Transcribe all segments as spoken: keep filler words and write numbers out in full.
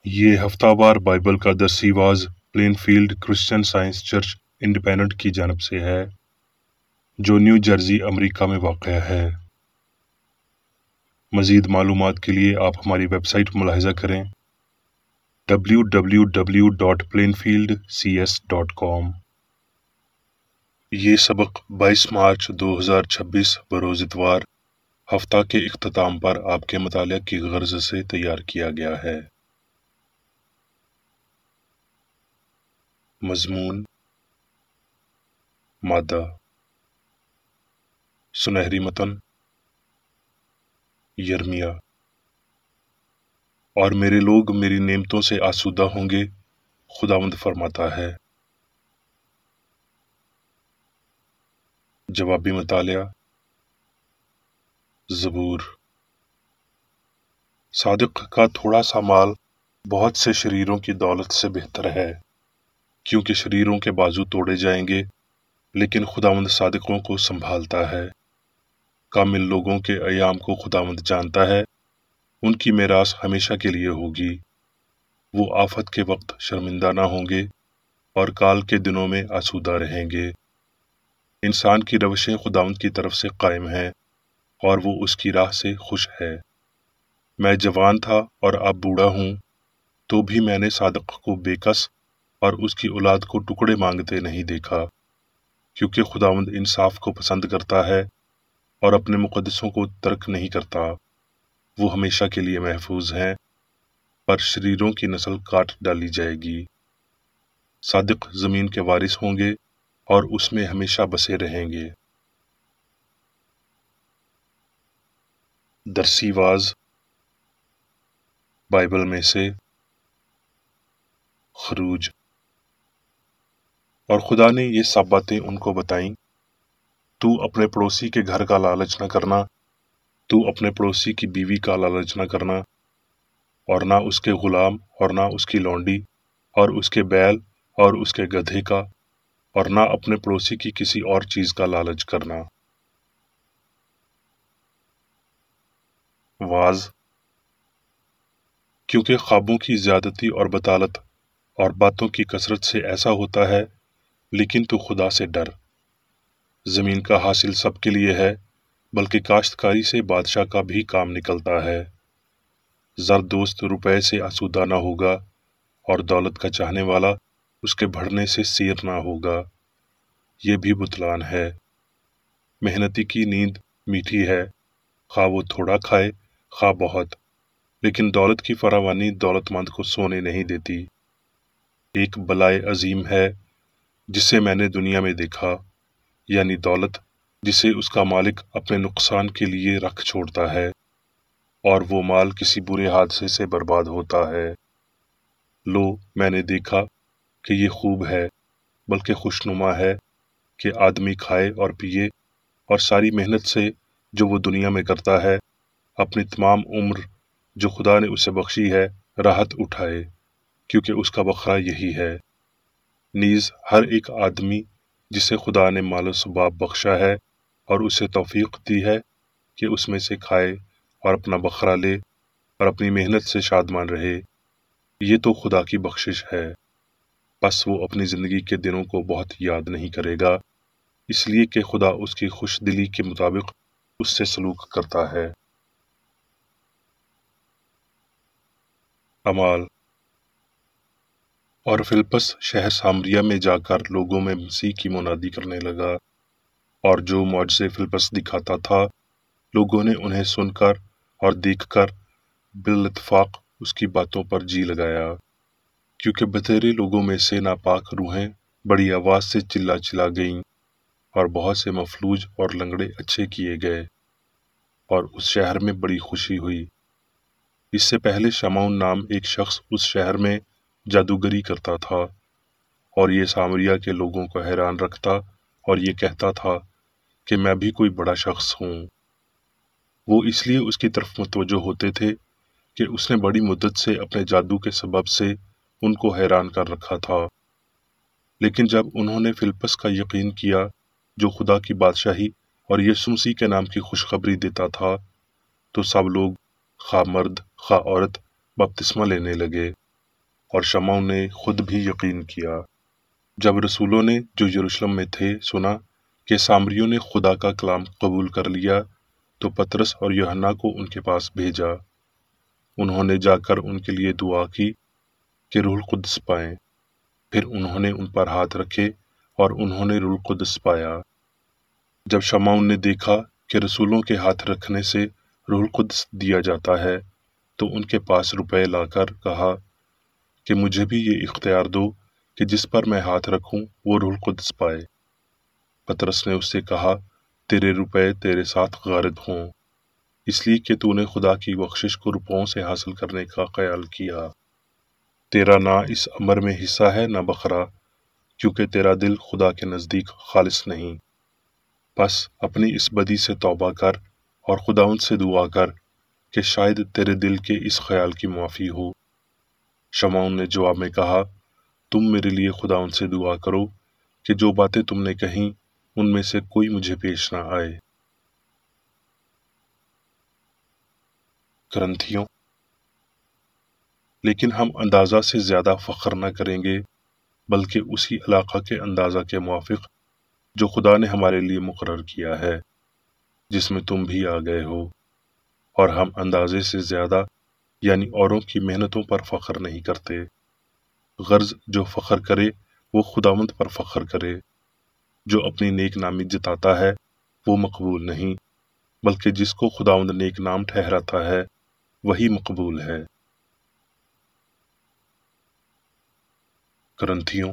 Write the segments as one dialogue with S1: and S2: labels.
S1: یہ ہفتہ وار بائبل کا درسی واز Plainfield Christian Science church independent کی جانب سے ہے جو نیو جرسی امریکہ میں واقع ہے۔ مزید معلومات کے لیے آپ ہماری ویب سائٹ ملاحظہ کریں W W W dot Plainfield C S dot com. یہ سبق بائیس مارچ دو ہزار چھبیس بروز اتوار ہفتہ کے اختتام پر آپ کے مطالعہ کی غرض سے تیار کیا گیا ہے۔ مضمون مادہ سنہری متن یرمیا۔ اور میرے لوگ میری نعمتوں سے آسودہ ہوں گے، خداوند فرماتا ہے۔ جوابی مطالعہ زبور۔ صادق کا تھوڑا سا مال بہت سے شریروں کی دولت سے بہتر ہے، کیونکہ شریروں کے بازو توڑے جائیں گے لیکن خداوند صادقوں کو سنبھالتا ہے۔ کامل لوگوں کے ایام کو خداوند جانتا ہے، ان کی میراث ہمیشہ کے لیے ہوگی۔ وہ آفت کے وقت شرمندہ نہ ہوں گے اور کال کے دنوں میں آسودہ رہیں گے۔ انسان کی روشیں خداوند کی طرف سے قائم ہیں اور وہ اس کی راہ سے خوش ہے۔ میں جوان تھا اور اب بوڑھا ہوں، تو بھی میں نے صادق کو بے کس اور اس کی اولاد کو ٹکڑے مانگتے نہیں دیکھا، کیونکہ خداوند انصاف کو پسند کرتا ہے اور اپنے مقدسوں کو ترک نہیں کرتا۔ وہ ہمیشہ کے لیے محفوظ ہیں، پر شریروں کی نسل کاٹ ڈالی جائے گی۔ صادق زمین کے وارث ہوں گے اور اس میں ہمیشہ بسے رہیں گے۔ درسی واز بائبل میں سے خروج۔ اور خدا نے یہ سب باتیں ان کو بتائیں، تو اپنے پڑوسی کے گھر کا لالچ نہ کرنا، تو اپنے پڑوسی کی بیوی کا لالچ نہ کرنا، اور نہ اس کے غلام اور نہ اس کی لونڈی اور اس کے بیل اور اس کے گدھے کا، اور نہ اپنے پڑوسی کی کسی اور چیز کا لالچ کرنا۔ واز۔ کیونکہ خوابوں کی زیادتی اور بطالت اور باتوں کی کثرت سے ایسا ہوتا ہے، لیکن تو خدا سے ڈر۔ زمین کا حاصل سب کے لیے ہے، بلکہ کاشتکاری سے بادشاہ کا بھی کام نکلتا ہے۔ زر دوست روپے سے آسودہ نہ ہوگا، اور دولت کا چاہنے والا اس کے بڑھنے سے سیر نہ ہوگا۔ یہ بھی بتلان ہے۔ محنتی کی نیند میٹھی ہے، خواہ وہ تھوڑا کھائے خواہ بہت، لیکن دولت کی فراوانی دولت مند کو سونے نہیں دیتی۔ ایک بلائے عظیم ہے جسے میں نے دنیا میں دیکھا، یعنی دولت جسے اس کا مالک اپنے نقصان کے لیے رکھ چھوڑتا ہے، اور وہ مال کسی برے حادثے سے برباد ہوتا ہے۔ لو، میں نے دیکھا کہ یہ خوب ہے، بلکہ خوشنما ہے کہ آدمی کھائے اور پیے اور ساری محنت سے جو وہ دنیا میں کرتا ہے اپنی تمام عمر جو خدا نے اسے بخشی ہے راحت اٹھائے، کیونکہ اس کا بکھرا یہی ہے۔ نیز ہر ایک آدمی جسے خدا نے مال و سباب بخشا ہے اور اسے توفیق دی ہے کہ اس میں سے کھائے اور اپنا بکھرا لے اور اپنی محنت سے شادمان رہے، یہ تو خدا کی بخشش ہے۔ پس وہ اپنی زندگی کے دنوں کو بہت یاد نہیں کرے گا، اس لیے کہ خدا اس کی خوش دلی کے مطابق اس سے سلوک کرتا ہے۔ اعمال۔ اور فلپس شہر سامریا میں جا کر لوگوں میں مسیح کی منادی کرنے لگا، اور جو معجزے فلپس دکھاتا تھا لوگوں نے انہیں سن کر اور دیکھ کر بالاتفاق اس کی باتوں پر جی لگایا، کیونکہ بتیرے لوگوں میں سے ناپاک روحیں بڑی آواز سے چلا چلا گئیں، اور بہت سے مفلوج اور لنگڑے اچھے کیے گئے، اور اس شہر میں بڑی خوشی ہوئی۔ اس سے پہلے شمعون نام ایک شخص اس شہر میں جادوگری کرتا تھا، اور یہ سامریا کے لوگوں کو حیران رکھتا اور یہ کہتا تھا کہ میں بھی کوئی بڑا شخص ہوں۔ وہ اس لیے اس کی طرف متوجہ ہوتے تھے کہ اس نے بڑی مدت سے اپنے جادو کے سبب سے ان کو حیران کر رکھا تھا۔ لیکن جب انہوں نے فلپس کا یقین کیا جو خدا کی بادشاہی اور یسوع مسیح کے نام کی خوشخبری دیتا تھا، تو سب لوگ خواہ مرد خواہ عورت بپتسمہ لینے لگے۔ اور شمعون نے خود بھی یقین کیا۔ جب رسولوں نے جو یروشلم میں تھے سنا کہ سامریوں نے خدا کا کلام قبول کر لیا تو پطرس اور یوحنا کو ان کے پاس بھیجا۔ انہوں نے جا کر ان کے لیے دعا کی کہ روح القدس پائیں۔ پھر انہوں نے ان پر ہاتھ رکھے اور انہوں نے روح القدس پایا۔ جب شمعون نے دیکھا کہ رسولوں کے ہاتھ رکھنے سے روح القدس دیا جاتا ہے تو ان کے پاس روپے لا کر کہا کہ مجھے بھی یہ اختیار دو کہ جس پر میں ہاتھ رکھوں وہ روح القدس پائے۔ پطرس نے اس سے کہا، تیرے روپے تیرے ساتھ غارت ہوں، اس لیے کہ تو نے خدا کی بخشش کو روپوں سے حاصل کرنے کا خیال کیا۔ تیرا نہ اس امر میں حصہ ہے نہ بخرا، کیونکہ تیرا دل خدا کے نزدیک خالص نہیں۔ بس اپنی اس بدی سے توبہ کر اور خداوند سے دعا کر کہ شاید تیرے دل کے اس خیال کی معافی ہو۔ شمعون نے جواب میں کہا، تم میرے لیے خداوند سے دعا کرو کہ جو باتیں تم نے کہیں ان میں سے کوئی مجھے پیش نہ آئے۔ کرنتھیوں، لیکن ہم اندازہ سے زیادہ فخر نہ کریں گے، بلکہ اسی علاقہ کے اندازہ کے موافق جو خدا نے ہمارے لیے مقرر کیا ہے، جس میں تم بھی آ گئے ہو۔ اور ہم اندازے سے زیادہ یعنی اوروں کی محنتوں پر فخر نہیں کرتے۔ غرض جو فخر کرے وہ خداوند پر فخر کرے۔ جو اپنی نیک نامی جتاتا ہے وہ مقبول نہیں، بلکہ جس کو خداوند نیک نام ٹھہراتا ہے وہی مقبول ہے۔ کرنتھیوں،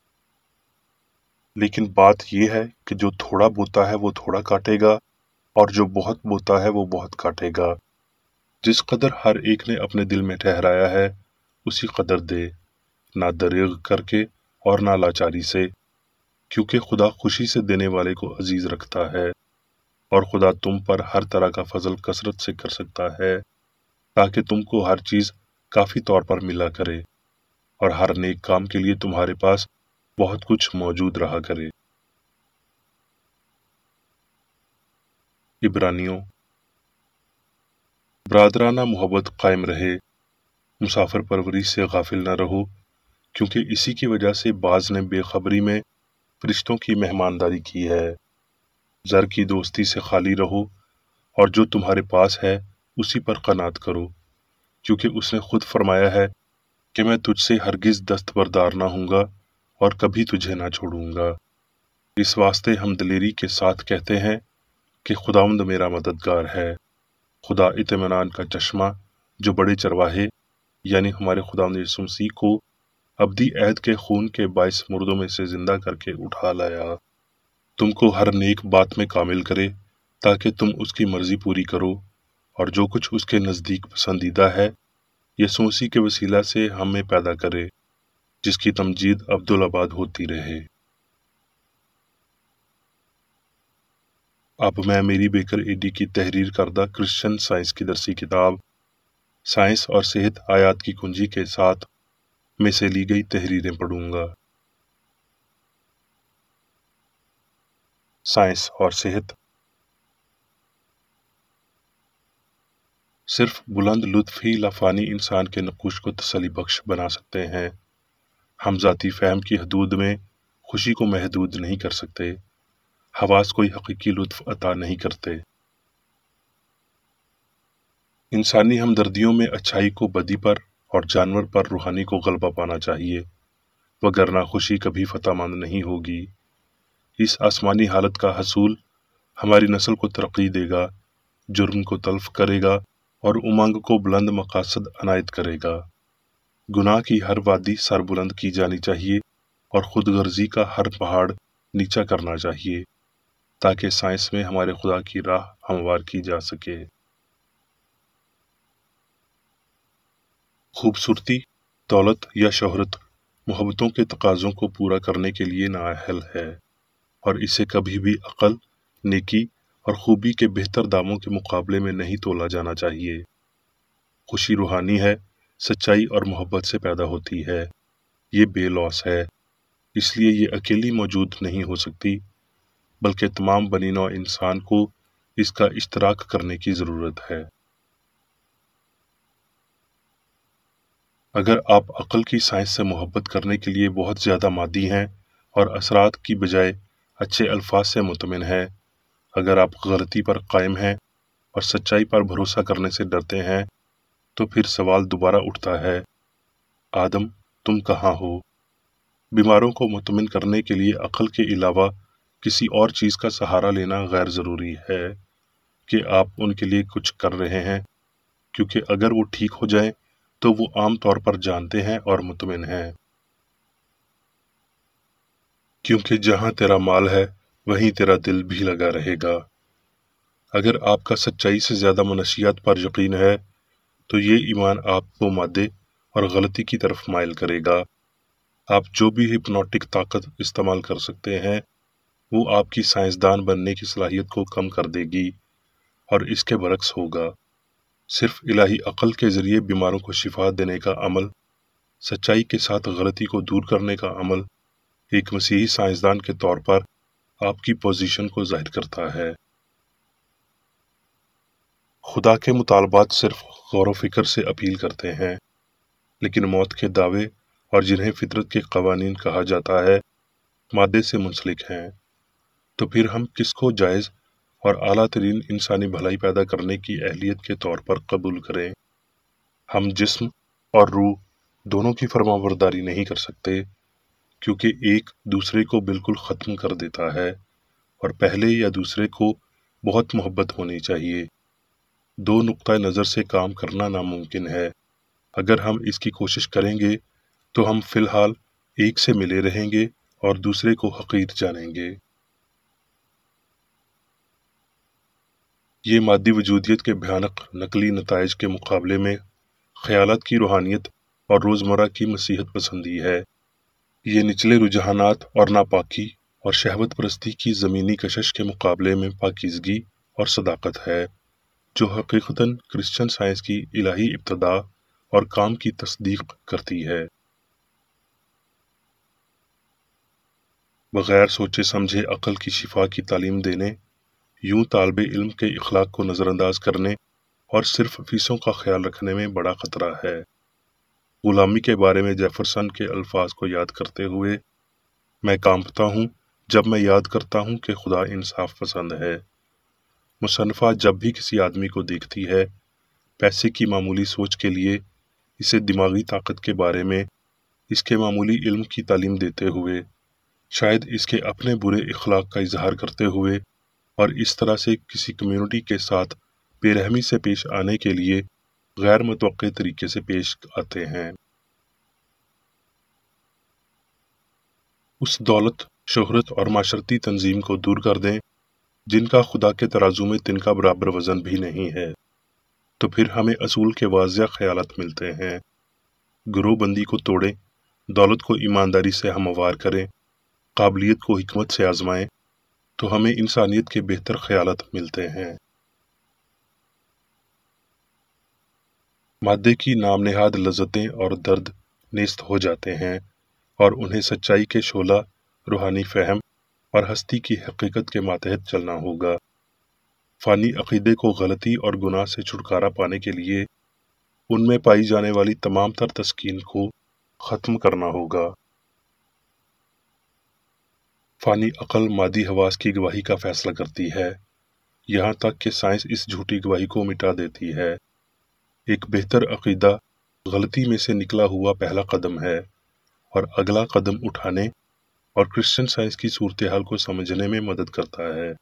S1: لیکن بات یہ ہے کہ جو تھوڑا بوتا ہے وہ تھوڑا کاٹے گا، اور جو بہت بوتا ہے وہ بہت کاٹے گا۔ جس قدر ہر ایک نے اپنے دل میں ٹھہرایا ہے اسی قدر دے، نہ دریغ کر کے اور نہ لاچاری سے، کیونکہ خدا خوشی سے دینے والے کو عزیز رکھتا ہے۔ اور خدا تم پر ہر طرح کا فضل کثرت سے کر سکتا ہے، تاکہ تم کو ہر چیز کافی طور پر ملا کرے، اور ہر نیک کام کے لیے تمہارے پاس بہت کچھ موجود رہا کرے۔ عبرانیوں، برادرانہ محبت قائم رہے، مسافر پروری سے غافل نہ رہو، کیونکہ اسی کی وجہ سے بعض نے بے خبری میں فرشتوں کی مہمانداری کی ہے۔ زر کی دوستی سے خالی رہو، اور جو تمہارے پاس ہے اسی پر قناعت کرو، کیونکہ اس نے خود فرمایا ہے کہ میں تجھ سے ہرگز دستبردار نہ ہوں گا اور کبھی تجھے نہ چھوڑوں گا۔ اس واسطے ہم دلیری کے ساتھ کہتے ہیں کہ خداوند میرا مددگار ہے۔ خدا اطمینان کا چشمہ جو بڑے چرواہے یعنی ہمارے خداوند یسوع مسیح کو ابدی عہد کے خون کے باعث مردوں میں سے زندہ کر کے اٹھا لایا، تم کو ہر نیک بات میں کامل کرے، تاکہ تم اس کی مرضی پوری کرو، اور جو کچھ اس کے نزدیک پسندیدہ ہے یسوع مسیح کے وسیلہ سے ہمیں پیدا کرے، جس کی تمجید ابدالآباد ہوتی رہے۔ اب میں میری بیکر ایڈی کی تحریر کردہ کرسچن سائنس کی درسی کتاب سائنس اور صحت آیات کی کنجی کے ساتھ میں سے لی گئی تحریریں پڑھوں گا۔ سائنس اور صحت۔ صرف بلند لطف ہی لافانی انسان کے نقوش کو تسلی بخش بنا سکتے ہیں۔ ہم ذاتی فہم کی حدود میں خوشی کو محدود نہیں کر سکتے۔ حواس کوئی حقیقی لطف عطا نہیں کرتے۔ انسانی ہمدردیوں میں اچھائی کو بدی پر اور جانور پر روحانی کو غلبہ پانا چاہیے، وگرنہ خوشی کبھی فتح مند نہیں ہوگی۔ اس آسمانی حالت کا حصول ہماری نسل کو ترقی دے گا، جرم کو تلف کرے گا اور امنگ کو بلند مقاصد عنایت کرے گا۔ گناہ کی ہر وادی سر بلند کی جانی چاہیے اور خود غرضی کا ہر پہاڑ نیچا کرنا چاہیے، تاکہ سائنس میں ہمارے خدا کی راہ ہموار کی جا سکے۔ خوبصورتی، دولت یا شہرت محبتوں کے تقاضوں کو پورا کرنے کے لیے نااہل ہے، اور اسے کبھی بھی عقل، نیکی اور خوبی کے بہتر داموں کے مقابلے میں نہیں تولا جانا چاہیے۔ خوشی روحانی ہے، سچائی اور محبت سے پیدا ہوتی ہے۔ یہ بے لوث ہے، اس لیے یہ اکیلی موجود نہیں ہو سکتی، بلکہ تمام بنی نوع انسان کو اس کا اشتراک کرنے کی ضرورت ہے۔ اگر آپ عقل کی سائنس سے محبت کرنے کے لیے بہت زیادہ مادی ہیں اور اثرات کی بجائے اچھے الفاظ سے مطمئن ہیں، اگر آپ غلطی پر قائم ہیں اور سچائی پر بھروسہ کرنے سے ڈرتے ہیں، تو پھر سوال دوبارہ اٹھتا ہے، آدم تم کہاں ہو؟ بیماروں کو مطمئن کرنے کے لیے عقل کے علاوہ کسی اور چیز کا سہارا لینا غیر ضروری ہے کہ آپ ان کے لیے کچھ کر رہے ہیں، کیونکہ اگر وہ ٹھیک ہو جائیں تو وہ عام طور پر جانتے ہیں اور مطمئن ہیں۔ کیونکہ جہاں تیرا مال ہے وہیں تیرا دل بھی لگا رہے گا۔ اگر آپ کا سچائی سے زیادہ منشیات پر یقین ہے تو یہ ایمان آپ کو مادے اور غلطی کی طرف مائل کرے گا۔ آپ جو بھی ہپنوٹک طاقت استعمال کر سکتے ہیں وہ آپ کی سائنسدان بننے کی صلاحیت کو کم کر دے گی، اور اس کے برعکس ہوگا۔ صرف الہی عقل کے ذریعے بیماروں کو شفا دینے کا عمل، سچائی کے ساتھ غلطی کو دور کرنے کا عمل، ایک مسیحی سائنسدان کے طور پر آپ کی پوزیشن کو ظاہر کرتا ہے۔ خدا کے مطالبات صرف غور و فکر سے اپیل کرتے ہیں، لیکن موت کے دعوے اور جنہیں فطرت کے قوانین کہا جاتا ہے مادے سے منسلک ہیں۔ تو پھر ہم کس کو جائز اور اعلیٰ ترین انسانی بھلائی پیدا کرنے کی اہلیت کے طور پر قبول کریں؟ ہم جسم اور روح دونوں کی فرمانبرداری نہیں کر سکتے، کیونکہ ایک دوسرے کو بالکل ختم کر دیتا ہے، اور پہلے یا دوسرے کو بہت محبت ہونی چاہیے۔ دو نقطۂ نظر سے کام کرنا ناممکن ہے۔ اگر ہم اس کی کوشش کریں گے تو ہم فی الحال ایک سے ملے رہیں گے اور دوسرے کو حقیر جانیں گے۔ یہ مادی وجودیت کے بھیانک نقلی نتائج کے مقابلے میں خیالات کی روحانیت اور روزمرہ کی مسیحت پسندی ہے۔ یہ نچلے رجحانات اور ناپاکی اور شہوت پرستی کی زمینی کشش کے مقابلے میں پاکیزگی اور صداقت ہے، جو حقیقتاً کرسچن سائنس کی الہی ابتدا اور کام کی تصدیق کرتی ہے۔ بغیر سوچے سمجھے عقل کی شفا کی تعلیم دینے، یوں طالب علم کے اخلاق کو نظر انداز کرنے اور صرف فیسوں کا خیال رکھنے میں بڑا خطرہ ہے۔ غلامی کے بارے میں جیفرسن کے الفاظ کو یاد کرتے ہوئے، میں کانپتا ہوں جب میں یاد کرتا ہوں کہ خدا انصاف پسند ہے۔ مصنفہ جب بھی کسی آدمی کو دیکھتی ہے، پیسے کی معمولی سوچ کے لیے اسے دماغی طاقت کے بارے میں اس کے معمولی علم کی تعلیم دیتے ہوئے، شاید اس کے اپنے برے اخلاق کا اظہار کرتے ہوئے، اور اس طرح سے کسی کمیونٹی کے ساتھ بے رحمی سے پیش آنے کے لیے غیر متوقع طریقے سے پیش آتے ہیں۔ اس دولت، شہرت اور معاشرتی تنظیم کو دور کر دیں جن کا خدا کے ترازو میں تنکا برابر وزن بھی نہیں ہے، تو پھر ہمیں اصول کے واضح خیالات ملتے ہیں۔ گروہ بندی کو توڑیں، دولت کو ایمانداری سے ہموار کریں، قابلیت کو حکمت سے آزمائیں، تو ہمیں انسانیت کے بہتر خیالات ملتے ہیں۔ مادے کی نام نہاد لذتیں اور درد نیست ہو جاتے ہیں، اور انہیں سچائی کے شعلہ، روحانی فہم اور ہستی کی حقیقت کے ماتحت چلنا ہوگا۔ فانی عقیدے کو غلطی اور گناہ سے چھٹکارا پانے کے لیے ان میں پائی جانے والی تمام تر تسکین کو ختم کرنا ہوگا۔ فانی عقل مادی حواس کی گواہی کا فیصلہ کرتی ہے، یہاں تک کہ سائنس اس جھوٹی گواہی کو مٹا دیتی ہے۔ ایک بہتر عقیدہ غلطی میں سے نکلا ہوا پہلا قدم ہے، اور اگلا قدم اٹھانے اور کرسچن سائنس کی صورتحال کو سمجھنے میں مدد کرتا ہے۔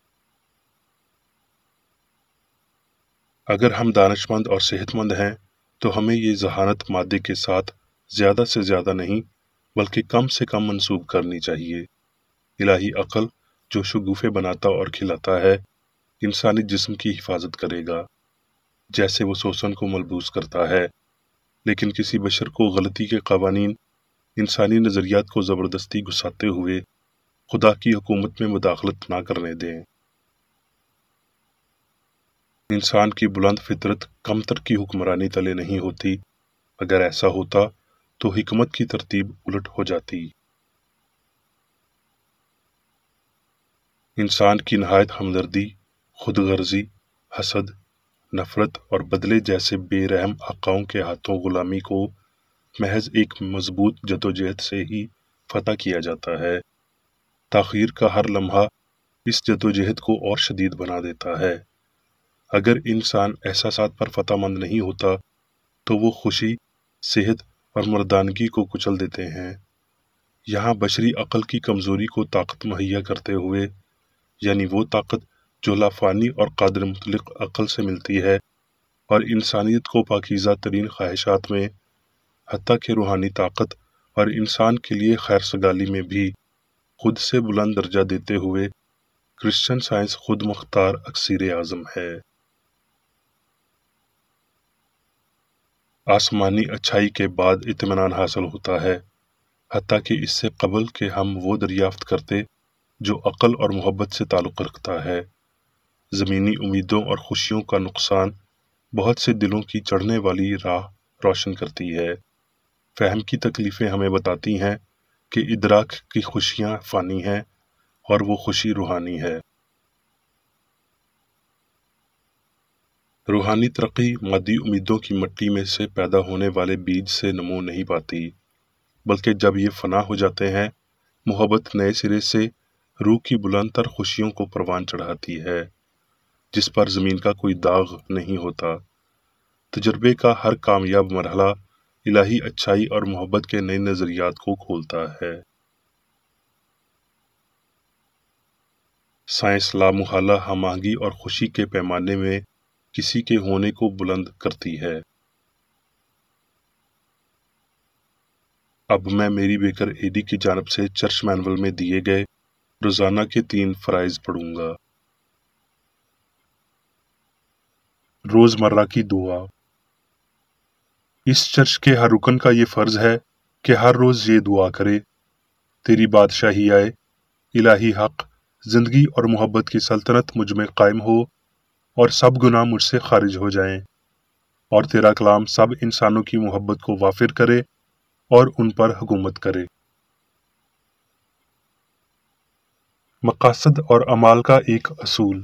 S1: اگر ہم دانش مند اور صحت مند ہیں تو ہمیں یہ ذہانت مادے کے ساتھ زیادہ سے زیادہ نہیں بلکہ کم سے کم منسوب کرنی چاہیے۔ الہی عقل جو شگوفے بناتا اور کھلاتا ہے، انسانی جسم کی حفاظت کرے گا جیسے وہ سوسن کو ملبوس کرتا ہے، لیکن کسی بشر کو غلطی کے قوانین، انسانی نظریات کو زبردستی گھساتے ہوئے خدا کی حکومت میں مداخلت نہ کرنے دیں۔ انسان کی بلند فطرت کمتر کی حکمرانی تلے نہیں ہوتی، اگر ایسا ہوتا تو حکمت کی ترتیب الٹ ہو جاتی۔ انسان کی نہایت ہمدردی، خود غرضی، حسد، نفرت اور بدلے جیسے بے رحم آقاؤں کے ہاتھوں غلامی کو محض ایک مضبوط جدوجہد سے ہی فتح کیا جاتا ہے۔ تاخیر کا ہر لمحہ اس جدوجہد کو اور شدید بنا دیتا ہے۔ اگر انسان احساسات پر فتح مند نہیں ہوتا تو وہ خوشی، صحت اور مردانگی کو کچل دیتے ہیں۔ یہاں بشری عقل کی کمزوری کو طاقت مہیا کرتے ہوئے، یعنی وہ طاقت جو لافانی اور قادر مطلق عقل سے ملتی ہے اور انسانیت کو پاکیزہ ترین خواہشات میں، حتیٰ کہ روحانی طاقت اور انسان کے لیے خیر سگالی میں بھی خود سے بلند درجہ دیتے ہوئے، کرسچن سائنس خود مختار اکسیر اعظم ہے۔ آسمانی اچھائی کے بعد اطمینان حاصل ہوتا ہے، حتیٰ کہ اس سے قبل کہ ہم وہ دریافت کرتے جو عقل اور محبت سے تعلق رکھتا ہے۔ زمینی امیدوں اور خوشیوں کا نقصان بہت سے دلوں کی چڑھنے والی راہ روشن کرتی ہے۔ فہم کی تکلیفیں ہمیں بتاتی ہیں کہ ادراک کی خوشیاں فانی ہیں اور وہ خوشی روحانی ہے۔ روحانی ترقی مادی امیدوں کی مٹی میں سے پیدا ہونے والے بیج سے نمو نہیں پاتی، بلکہ جب یہ فنا ہو جاتے ہیں، محبت نئے سرے سے روح کی بلند تر خوشیوں کو پروان چڑھاتی ہے، جس پر زمین کا کوئی داغ نہیں ہوتا۔ تجربے کا ہر کامیاب مرحلہ الہی اچھائی اور محبت کے نئے نظریات کو کھولتا ہے۔ سائنس لامحالہ ہم آہنگی اور خوشی کے پیمانے میں کسی کے ہونے کو بلند کرتی ہے۔ اب میں میری بیکر ایڈی کی جانب سے چرچ مینول میں دیے گئے روزانہ کے تین فرائض پڑھوں گا۔ روزمرہ کی دعا۔ اس چرچ کے ہر رکن کا یہ فرض ہے کہ ہر روز یہ دعا کرے: تیری بادشاہی آئے، الہی حق، زندگی اور محبت کی سلطنت مجھ میں قائم ہو اور سب گناہ مجھ سے خارج ہو جائیں، اور تیرا کلام سب انسانوں کی محبت کو وافر کرے اور ان پر حکومت کرے۔ مقاصد اور اعمال کا ایک اصول۔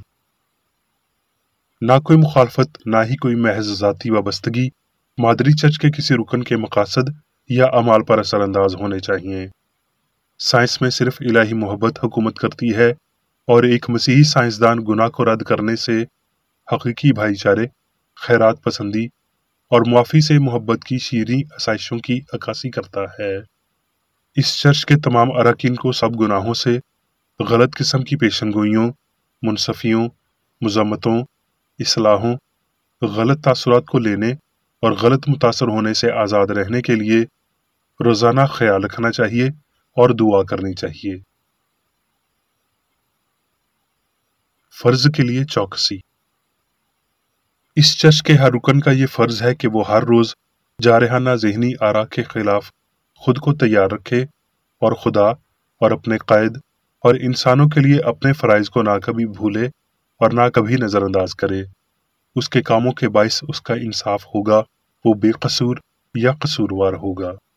S1: نہ کوئی مخالفت، نہ ہی کوئی محض ذاتی وابستگی مادری چرچ کے کسی رکن کے مقاصد یا اعمال پر اثر انداز ہونے چاہیے۔ سائنس میں صرف الہی محبت حکومت کرتی ہے، اور ایک مسیحی سائنسدان گناہ کو رد کرنے سے حقیقی بھائی چارے، خیرات پسندی اور معافی سے محبت کی شیریں آسائشوں کی عکاسی کرتا ہے۔ اس چرچ کے تمام اراکین کو سب گناہوں سے، غلط قسم کی پیشن گوئیوں، منصفیوں، مذمتوں، اصلاحوں، غلط تاثرات کو لینے اور غلط متاثر ہونے سے آزاد رہنے کے لیے روزانہ خیال رکھنا چاہیے اور دعا کرنی چاہیے۔ فرض کے لیے چوکسی۔ اس چرچ کے ہر رکن کا یہ فرض ہے کہ وہ ہر روز جارحانہ ذہنی آرا کے خلاف خود کو تیار رکھے اور خدا اور اپنے قائد اور انسانوں کے لیے اپنے فرائض کو نہ کبھی بھولے اور نہ کبھی نظر انداز کرے۔ اس کے کاموں کے باعث اس کا انصاف ہوگا، وہ بے قصور یا قصوروار ہوگا۔